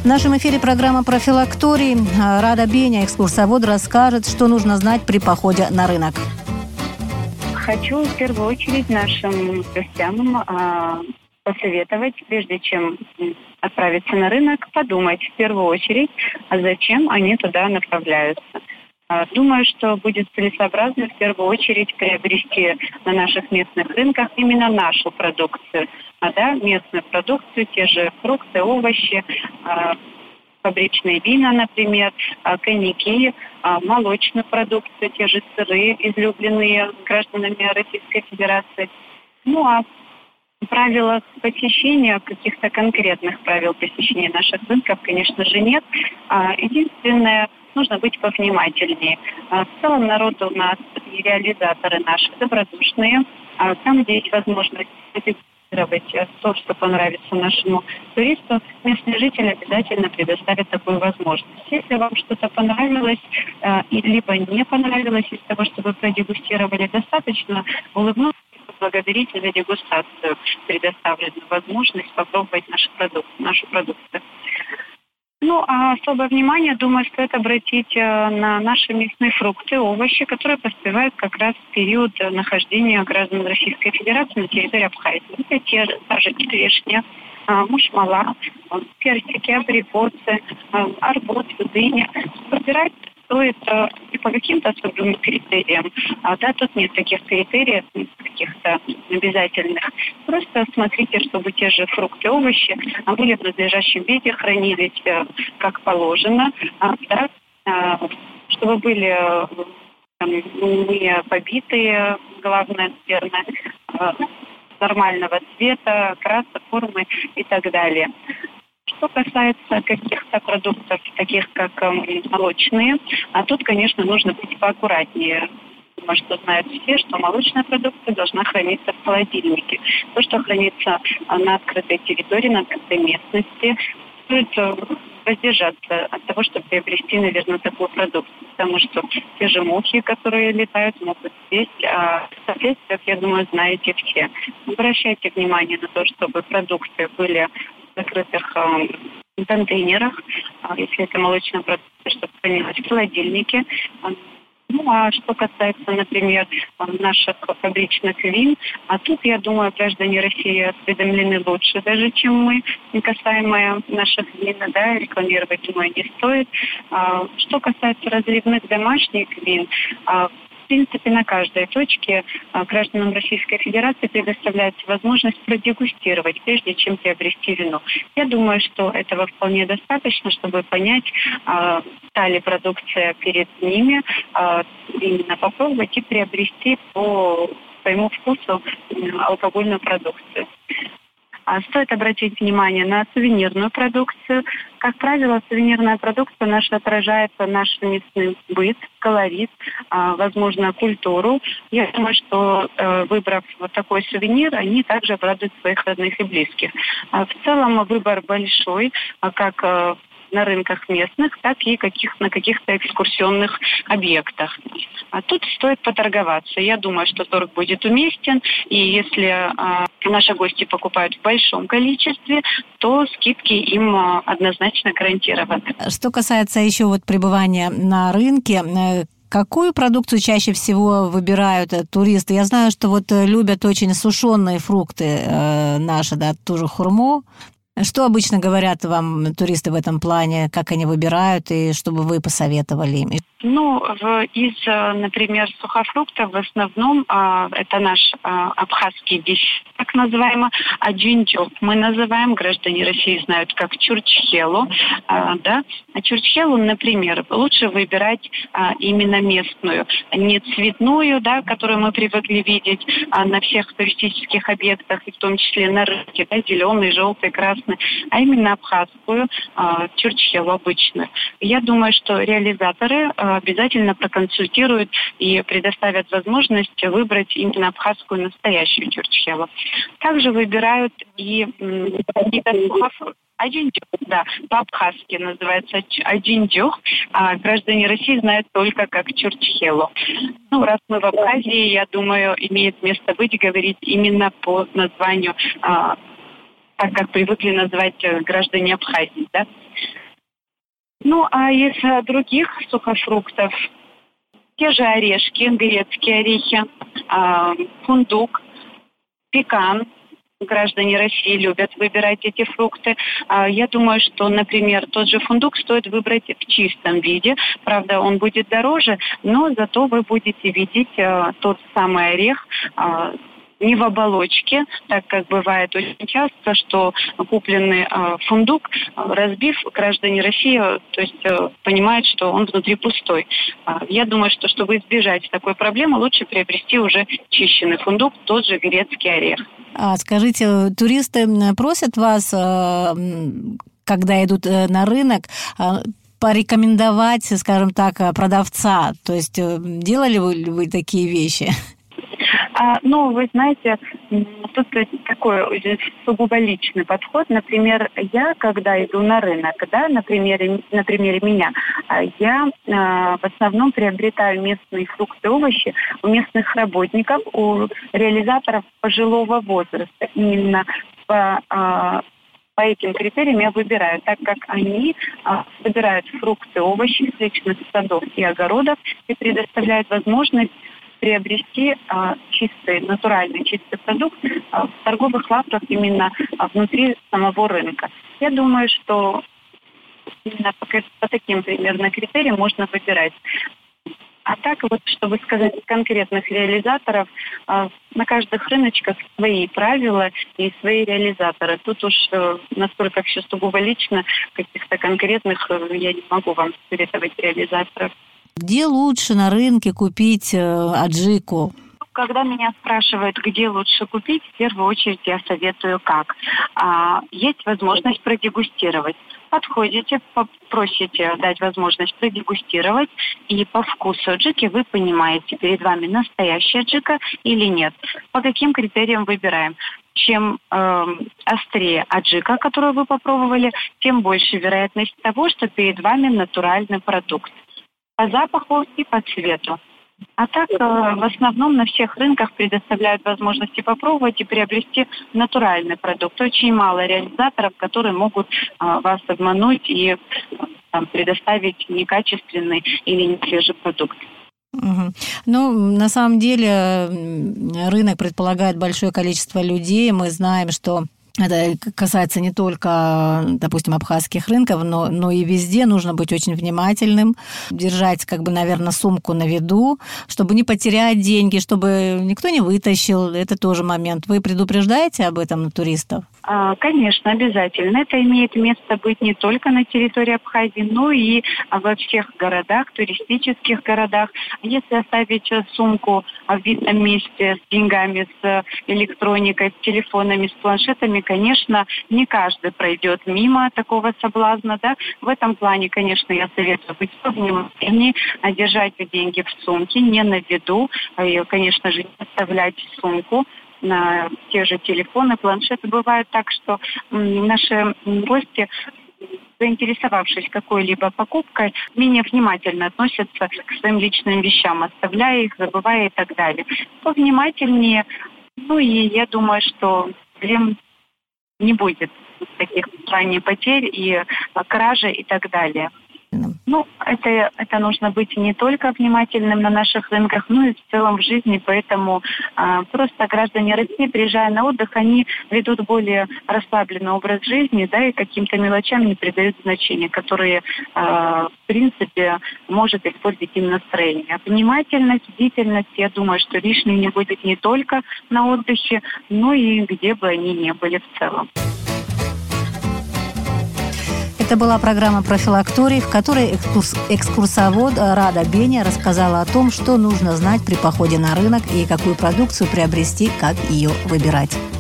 нашем эфире программа «Профилакторий». Рада Беня, экскурсовод, расскажет, что нужно знать при походе на рынок. Хочу в первую очередь нашим гостям посоветовать, прежде чем отправиться на рынок, подумать в первую очередь, а зачем они туда направляются. Думаю, что будет целесообразно в первую очередь приобрести на наших местных рынках именно нашу продукцию. Местную продукцию, те же фрукты, овощи, фабричные вина, например, коньяки, молочную продукцию, те же сыры, излюбленные гражданами Российской Федерации. Ну а правил посещения, каких-то конкретных правил посещения наших рынков, конечно же, нет. Единственное, нужно быть повнимательнее. В целом народ у нас и реализаторы наши добродушные. Там, где есть возможность то, что понравится нашему туристу, местные жители обязательно предоставят такую возможность. Если вам что-то понравилось, либо не понравилось из того, что вы продегустировали, достаточно улыбнуться, благодарить за дегустацию, предоставленную возможность попробовать нашу продукцию. Ну, а особое внимание, думаю, стоит обратить на наши местные фрукты, овощи, которые поспевают как раз в период нахождения граждан Российской Федерации на территории Абхазии. Это та же черешня, мушмала, персики, абрикосы, арбуз, дыня. Подбирать стоит и по каким-то особым критериям. Тут нет таких критериев, каких-то обязательных. Просто смотрите, чтобы те же фрукты, овощи были в надлежащем виде, хранились как положено, чтобы были не побитые, главное, наверное, нормального цвета, краса, формы и так далее. Что касается каких-то продуктов, таких как молочные, тут, конечно, нужно быть поаккуратнее. Думаю, что знают все, что молочная продукция должна храниться в холодильнике. То, что хранится на открытой территории, на открытой местности, стоит воздержаться от того, чтобы приобрести, наверное, такую продукцию. Потому что те же мухи, которые летают, могут съесть. А в последствиях, я думаю, знаете все. Обращайте внимание на то, чтобы продукты были в закрытых контейнерах, если это молочная продукция, чтобы хранилась в холодильнике. Ну, а что касается, например, наших фабричных вин, тут, я думаю, граждане России осведомлены лучше даже, чем мы, касаемо наших вин, рекламировать, думаю, не стоит. Что касается разливных домашних вин, в принципе, на каждой точке гражданам Российской Федерации предоставляется возможность продегустировать, прежде чем приобрести вино. Я думаю, что этого вполне достаточно, чтобы понять, та ли продукция перед ними, именно попробовать и приобрести по своему вкусу алкогольную продукцию. Стоит обратить внимание на сувенирную продукцию. Как правило, сувенирная продукция наша отражает наш местный быт, колорит, возможно, культуру. Я думаю, что, выбрав вот такой сувенир, они также обрадуют своих родных и близких. В целом выбор большой, как на рынках местных, так и на каких-то экскурсионных объектах. Тут стоит поторговаться. Я думаю, что торг будет уместен, и если наши гости покупают в большом количестве, то скидки им однозначно гарантированы. Что касается еще пребывания на рынке, какую продукцию чаще всего выбирают туристы? Я знаю, что любят очень сушеные фрукты наши, ту же хурму. Что обычно говорят вам туристы в этом плане, как они выбирают, и что бы вы посоветовали им? Из, например, сухофруктов в основном это наш абхазский биш, так называемый, аджинджок. Мы называем, граждане России знают, как чурчхелу. Чурчхелу, например, лучше выбирать именно местную, не цветную, которую мы привыкли видеть на всех туристических объектах, и в том числе на рынке, зеленый, желтый, красный, а именно абхазскую, чурчхелу обычную. Я думаю, что реализаторы обязательно проконсультируют и предоставят возможность выбрать именно абхазскую настоящую чурчхелу. Также выбирают и какие-то сухофрукты. Аджинджух, по-абхазски называется аджинджух, а граждане России знают только как чурчхелу. Раз мы в Абхазии, я думаю, имеет место быть говорить именно по названию, так как привыкли называть граждане Абхазии, Ну, а из других сухофруктов те же орешки, грецкие орехи, фундук, пекан. Граждане России любят выбирать эти фрукты. Я думаю, что, например, тот же фундук стоит выбрать в чистом виде. Правда, он будет дороже, но зато вы будете видеть тот самый орех не в оболочке, так как бывает очень часто, что купленный фундук, разбив, граждане России, то есть понимают, что он внутри пустой. Я думаю, что чтобы избежать такой проблемы, лучше приобрести уже чищенный фундук, тот же грецкий орех. Скажите, туристы просят вас, когда идут на рынок, порекомендовать, скажем так, продавца? То есть делали вы такие вещи? Ну, вы знаете, тут такой сугубо личный подход. Например, я, когда иду на рынок, да, на примере меня, я в основном приобретаю местные фрукты, овощи у местных работников, у реализаторов пожилого возраста. Именно по этим критериям я выбираю, так как они собирают фрукты, овощи с личных садов и огородов и предоставляют возможность приобрести чистый, натуральный чистый продукт в торговых лавках именно внутри самого рынка. Я думаю, что именно по таким примерно критериям можно выбирать. А так вот, чтобы сказать конкретных реализаторов, на каждых рыночках свои правила и свои реализаторы. Тут уж настолько все сугубо лично, каких-то конкретных я не могу вам советовать реализаторов. Где лучше на рынке купить аджику? Когда меня спрашивают, где лучше купить, в первую очередь я советую как. Есть возможность продегустировать. Подходите, попросите дать возможность продегустировать, и по вкусу аджики вы понимаете, перед вами настоящая аджика или нет. По каким критериям выбираем? Чем острее аджика, которую вы попробовали, тем больше вероятность того, что перед вами натуральный продукт. По запаху и по цвету. А так, в основном на всех рынках предоставляют возможности попробовать и приобрести натуральный продукт. Очень мало реализаторов, которые могут вас обмануть и предоставить некачественный или не свежий продукт. Угу. Ну, на самом деле, рынок предполагает большое количество людей. Мы знаем, что это касается не только, допустим, абхазских рынков, но и везде нужно быть очень внимательным, держать, наверное, сумку на виду, чтобы не потерять деньги, чтобы никто не вытащил. Это тоже момент. Вы предупреждаете об этом туристов? Конечно, обязательно. Это имеет место быть не только на территории Абхазии, но и во всех городах, туристических городах. Если оставить сумку в видном месте с деньгами, с электроникой, с телефонами, с планшетами, конечно, не каждый пройдет мимо такого соблазна. Да? В этом плане, конечно, я советую быть повнимательнее, держать деньги в сумке, не на виду, и, конечно же, не оставлять сумку на те же телефоны, планшеты. Бывает так, что наши гости, заинтересовавшись какой-либо покупкой, менее внимательно относятся к своим личным вещам, оставляя их, забывая и так далее. Повнимательнее, и я думаю, что проблем не будет таких в плане потерь и кражи и так далее. Это нужно быть не только внимательным на наших рынках, но и в целом в жизни. Поэтому просто граждане России, приезжая на отдых, они ведут более расслабленный образ жизни, да, и каким-то мелочам не придают значения, которые, в принципе, может испортить им настроение. Внимательность, бдительность, я думаю, что лишней не будет не только на отдыхе, но и где бы они ни были в целом. Это была программа «Профилакторий», в которой экскурсовод Рада Беня рассказала о том, что нужно знать при походе на рынок и какую продукцию приобрести, как ее выбирать.